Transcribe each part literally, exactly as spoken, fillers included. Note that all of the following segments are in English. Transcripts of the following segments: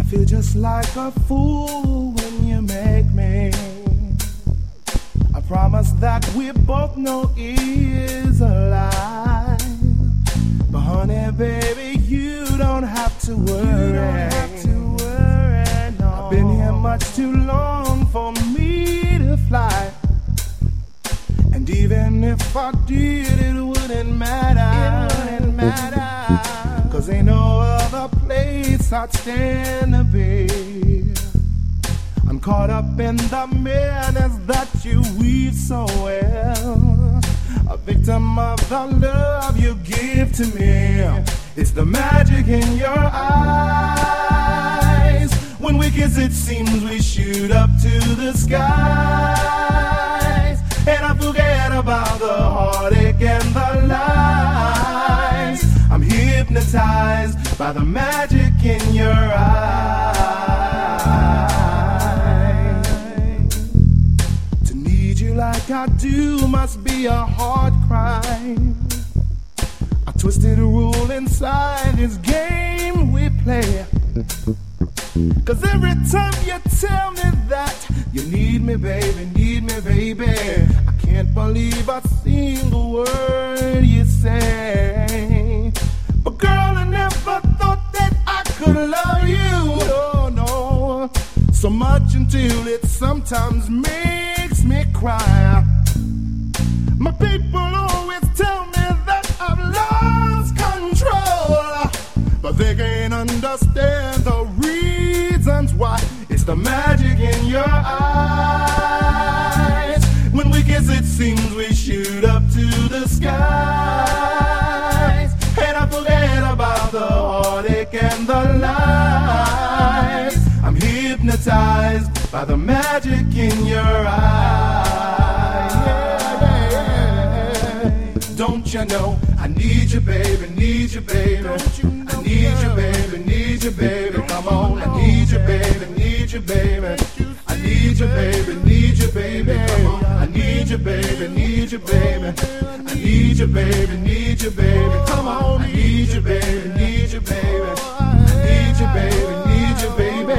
feel just like a fool when you make me. I promise that we both know is a lie. But honey, baby, you don't have to worry. You don't have to worry, no. I've been here much too long for me to fly. And even if I did, it wouldn't matter. It wouldn't matter. Cause ain't no other place I'd stand to be. I'm caught up in the madness that you weave so well. A victim of the love you give to me. It's the magic in your eyes. When we kiss, it seems we shoot up to the skies. And I forget about the heartache and the lies. I'm hypnotized by the magic in your eyes. To need you like I do must be a hard crime. A twisted rule inside this game we play. Cause every time you tell me that you need me, baby, need me, baby, I can't believe a single word you say. But girl, I never thought that I could love you, no, no, so much until it sometimes makes me cry. My people always tell me that I've lost control, but they can't understand the reasons why. It's the magic in your eyes. When we kiss, it seems we shoot up to the skies. And I forget about the heartache and the lies. I'm hypnotized by the magic in your eyes. Yeah, yeah, yeah. Don't you know I need you, baby, need you, baby. I need you, baby, need you, baby. Come on, I need you, baby, need you, baby. I need you, baby, need you, baby. Come on, I need you, baby, need you, baby. I need you, baby, need you, baby. Come on, I need you, baby, need you, baby. I need you, baby, need you, baby.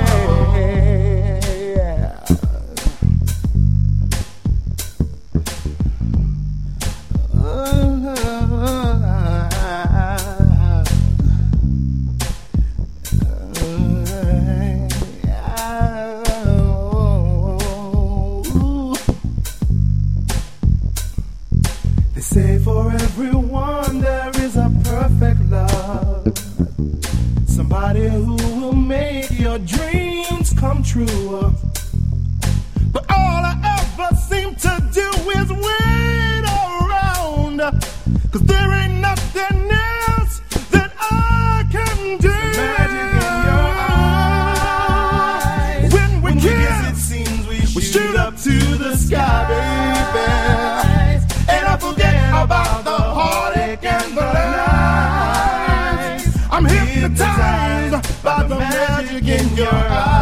Say for everyone there is a perfect love. Somebody who will make your dreams come true. But all I ever seem to do is wait around. Cause there ain't nothing else that I can do. The magic in your eyes. When we, when kiss, we kiss, it seems we, we shoot up to the sky, baby. And I forget about the heartache and the lies. I'm hypnotized by the magic in your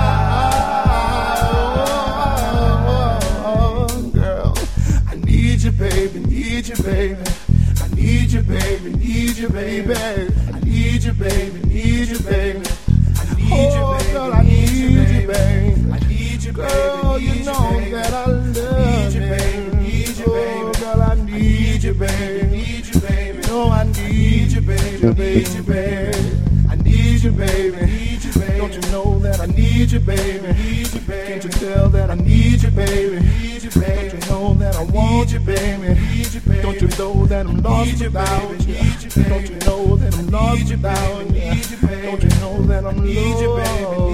eyes. Girl, I need you, baby, need you, baby. I need you, baby, need you, baby. I need you, baby, need you, baby. I need you, baby, girl, I need you, baby. I need you, baby, need you, baby. I need you, baby, need you, baby. Girl, I need you, baby, need you, baby. No, I need you, baby, need you, baby. I need you, baby, need you, baby. Don't you know that I need you, baby, need you, baby. Can't you tell that I need you, baby, need you, baby. Don't you know that I want you, baby, need you, baby. Don't you know that I'm lost without you? Don't you know that I'm lost without you? Don't you know that I'm lost?